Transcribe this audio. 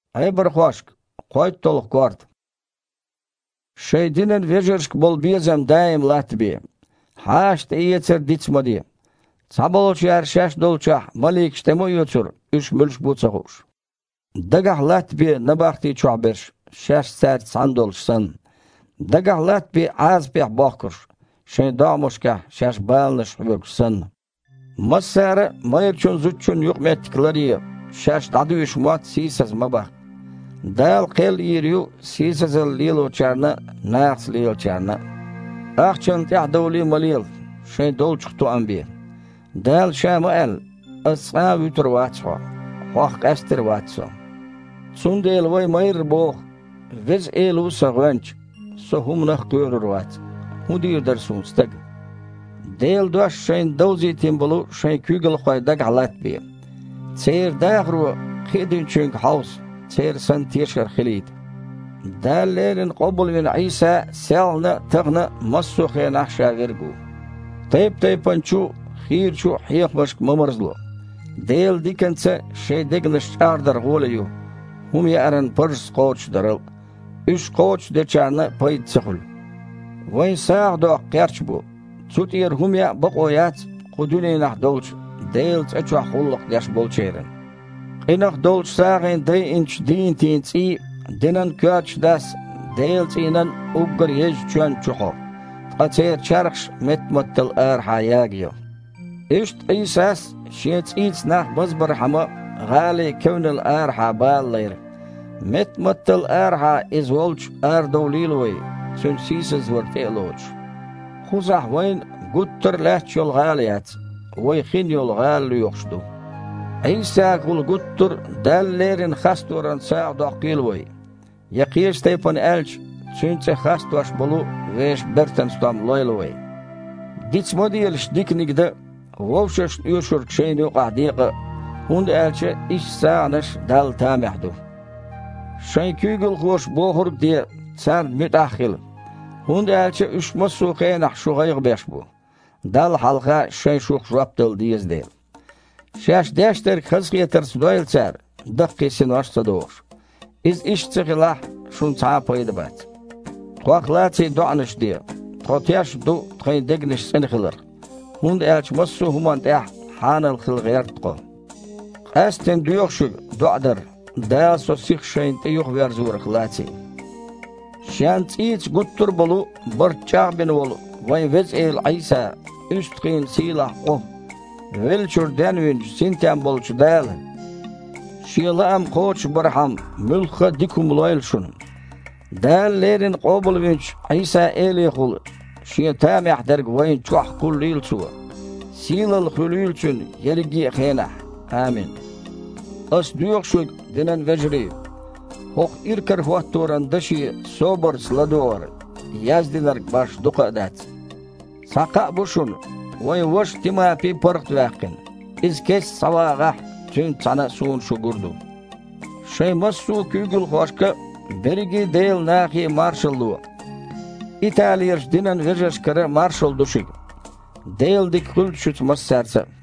Ay bir hoşk, koyt toluk kort. Şeydinin vejerşk bol bizem daim latbi. Haşt iyetir ditsmodi. Sabolç yer şaş dolça, malik ştemo yotur, üç mülş buçahuş. Dagah latbi nabakti çoğberş, şaş sert sandolşsan. Dagah latbi azbih bakır, şey damoşka, şaş balnış vöksan. Masarı mayırçun zütçün yukmettikleri, şaş dadıyış muat sisaz mabak. Dal qel yiriu sisazal lilo çarna, naqs lilo çarna. Akçın tahdavli malil, şey dolçuktu ambi. Dal şama'el, asqa vitur vatsa, hoq qastir vatsa. Sundel vay mayır boğ, vez elu sağvanç, sohumnaq görür vat. Hudir dersun stag. Del doş şeyin dovzi timbolu, şey kügel qoydag alat bi. Tsir dağru, qidin çünk haus, tsir san tişer xilid. Dallerin qabul min İsa, selna tağna massuqe nahşa vergu. Tayp pançu, xir çu xiyak başk mamarzlu. Del dikense şey degniş ardar golayu. Hum yaran pars qoç daral. Üç qoç deçana payt sıxul. Vay sağ do qerç bu. Tutir hum ya baqoyat quduni nah dolç. Del tçu xullaq yaş bolçerin. Qinak dolç sağın day inç din tinci dinan köç das del tinan uggar yej çön çuho. Qater çarx metmattal ar hayagiyo. İşt İsas şiet iç nah bazbar hama gali kevnil arha ballayr. Metmattal arha izvolç ar dowliloy. Sün sisiz varteloç. Xuzah vayn guttur lehç yol galiyat. Vay xin yol gali yoxşdu. İsa kul guttur dallerin xastoran sağ daqil vay. Yaqiyeş taypan elç sünse xastoş bolu veş berten stam loylo vay. Ditsmodiyeliş diknigde Vovşeş yuşur şeyini qadiqa. Hund elçe iş sağınış dal tamihdu. Şey kügül hoş boğur diye sar mütakhil. Hund elçe üç masuqe nah şuğayıq beş bu. Dal halqa şey şuq raptıl diyez değil. Şaş deşter kızq yeter sudoyil sar. Dıqqisin varsa doğur. İz iş çıqılah şun çapaydı bat. Qoqlatı do'aniş diye. Qotiyaş du tqay degniş sınıqılır. Hund elç masu human teh hanal khilgayartqo. Asten duyuqşu do'dar. Da sosix şeyinte yuq verzur xlati. Şant iç guttur bolu barçaq ben ol. Vay vez el İsa üstqin silah o. Velçur denvin sinten bolçu dal. Şilam qoç barham mülkha dikum loyl şun. Dallerin qabul vinç İsa elixul. Şiyetam yaxderg vayn çuh kullil su. Silal khulil çün yergi xena. Amin. As duyuq şu denen vecri. Hoq irkar huattoran daşı sobar slador. Yazdilar baş duqadat. Saqa buşun. Vay vaş timapi parq vaqin. İzkes savağa tün sana suun şugurdu. Şey masu kügül hoşka berigi değil nahi marşallu. İtaliyers dinen vejeşkara marşal duşik. Değil dik kul şut mas serse.